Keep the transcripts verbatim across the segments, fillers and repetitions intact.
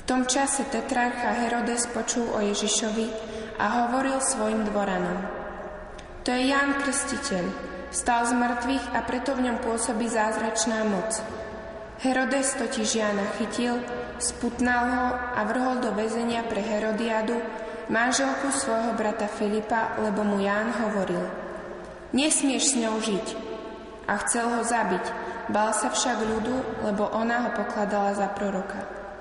tom čase tetrarcha Herodes počul o Ježišovi a hovoril svojim dvoranom: To je Ján Krstiteľ, stal z mŕtvych a preto v ňom pôsobí zázračná moc. Herodes totiž Jána chytil, sputnal ho a vrhol do väzenia pre Herodiadu, manželku svojho brata Filipa, lebo mu Ján hovoril: Nesmieš s ňou žiť. A chcel ho zabiť, bál sa však ľudu, lebo ona ho pokladala za proroka.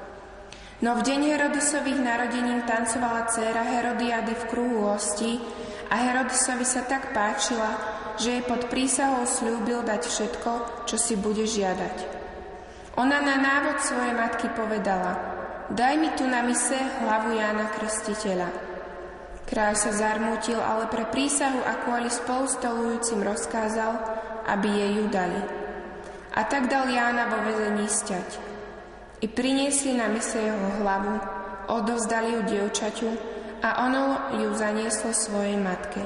No v deň Herodesových narodenín tancovala dcéra Herodiady v kruhu hostí a Herodesovi sa tak páčila, že jej pod prísahou sľúbil dať všetko, čo si bude žiadať. Ona na návod svojej matky povedala: Daj mi tu na mise hlavu Jána Krstiteľa. Kráľ sa zarmútil, ale pre prísahu a kvôli spolustolujúcim rozkázal, aby jej ju dali. A tak dal Jána vo väzení sťať. I priniesli na mise jeho hlavu, odovzdali ju dievčaťu a ono ju zanieslo svojej matke.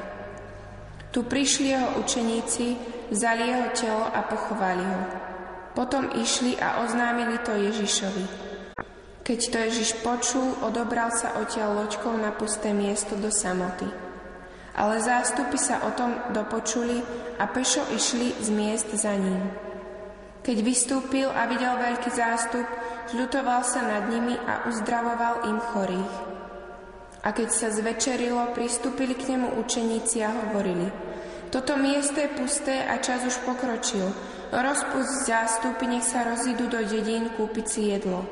Tu prišli jeho učeníci, vzali jeho telo a pochovali ho. Potom išli a oznámili to Ježišovi. Keď to Ježiš počul, odobral sa odtiaľ loďkou na pusté miesto do samoty. Ale zástupy sa o tom dopočuli a pešo išli z miest za ním. Keď vystúpil a videl veľký zástup, zľutoval sa nad nimi a uzdravoval im chorých. A keď sa zvečerilo, pristúpili k nemu učeníci a hovorili: Toto miesto je pusté a čas už pokročil. Rozpusť zástupy, nech sa rozídu do dedín kúpiť si jedlo.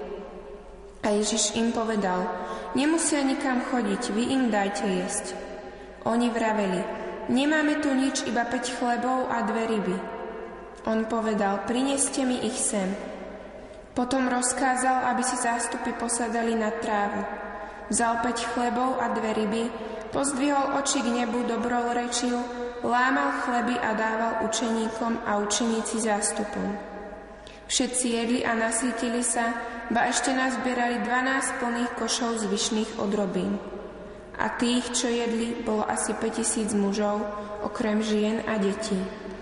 A Ježiš im povedal: Nemusia nikam chodiť, vy im dajte jesť. Oni vraveli: Nemáme tu nič, iba päť chlebov a dve ryby. On povedal: Prineste mi ich sem. Potom rozkázal, aby si zástupy posadali na trávu. Vzal päť chlebov a dve ryby, pozdvihol oči k nebu, dobrorečil, lámal chleby a dával učeníkom a učeníci zástupom. Všetci jedli a nasýtili sa, ba ešte nazbierali dvanásť plných košov zvyšných odrobín. A tých, čo jedli, bolo asi päťtisíc mužov, okrem žien a detí.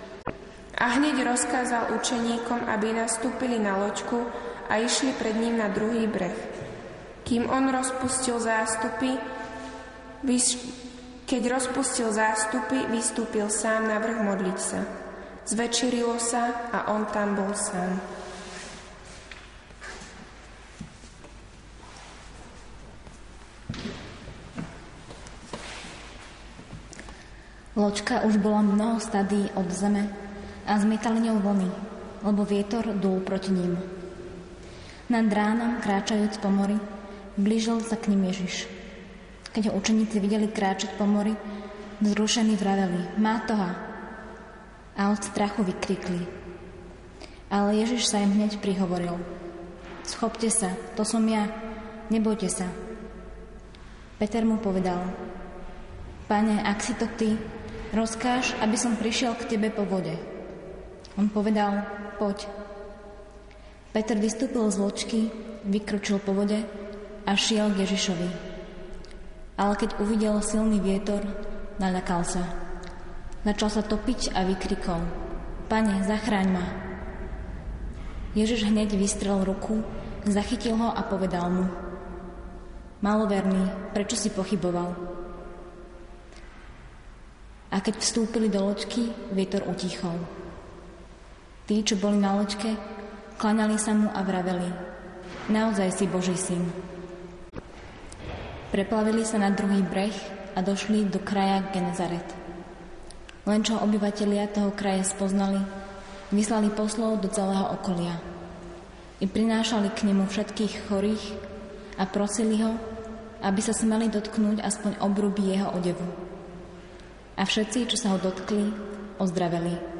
A hneď rozkázal učeníkom, aby nastúpili na loďku a išli pred ním na druhý breh. Kým on rozpustil zástupy, vyš... keď rozpustil zástupy, vystúpil sám na vrch modliť sa. Zvečerilo sa a on tam bol sám. Loďka už bola mnoho stadí od zeme a zmietali ňou vlny, lebo vietor dúl proti ním. Nad ránom, kráčajúc po mori, blížil sa k ním Ježiš. Keď ho učeníci videli kráčať po mori, vzrušení vraveli: Mátoha! A od strachu vykrikli. Ale Ježiš sa im hneď prihovoril: Schopte sa, to som ja, nebojte sa. Peter mu povedal: Pane, ak si to ty, rozkáž, aby som prišiel k tebe po vode. On povedal: Poď. Peter vystúpil z loďky, vykročil po vode a šiel k Ježišovi. Ale keď uvidel silný vietor, naľakal sa. Začal sa topiť a vykrikol: Pane, zachráň ma. Ježiš hneď vystrel ruku, zachytil ho a povedal mu: Maloverný, prečo si pochyboval? A keď vstúpili do loďky, vietor utichol. Tí, čo boli na loďke, klaňali sa mu a vraveli: Naozaj si Boží syn. Preplavili sa na druhý breh a došli do kraja Genezaret. Len čo obyvatelia toho kraja spoznali, vyslali poslov do celého okolia. I prinášali k nemu všetkých chorých a prosili ho, aby sa smeli dotknúť aspoň obruby jeho odevu. A všetci, čo sa ho dotkli, ozdraveli.